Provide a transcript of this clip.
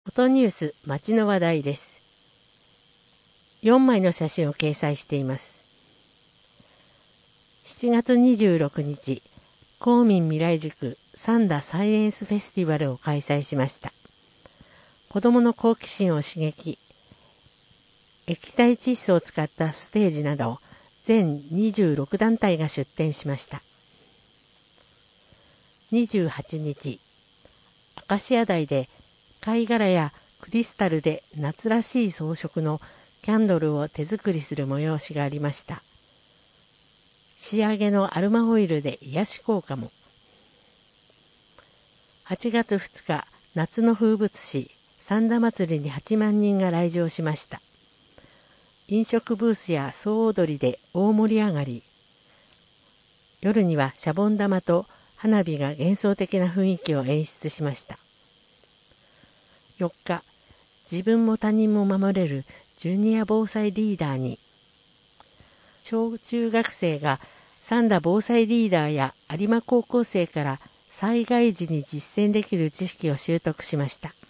フォトニュース街の話題です。4枚の写真を掲載しています。7月26日、公民未来塾三田サイエンスフェスティバルを開催しました。子どもの好奇心を刺激、液体窒素を使ったステージなど全26団体が出展しました。28日、アカシア台で貝殻やクリスタルで夏らしい装飾のキャンドルを手作りする催しがありました。仕上げのアルマオイルで癒し効果も。8月2日、夏の風物詩三田祭りに8万人が来場しました。飲食ブースや総踊りで大盛り上がり、夜にはシャボン玉と花火が幻想的な雰囲気を演出しました。4日、自分も他人も守れるジュニア防災リーダーに。小中学生が三田防災リーダーや有馬高校生から災害時に実践できる知識を習得しました。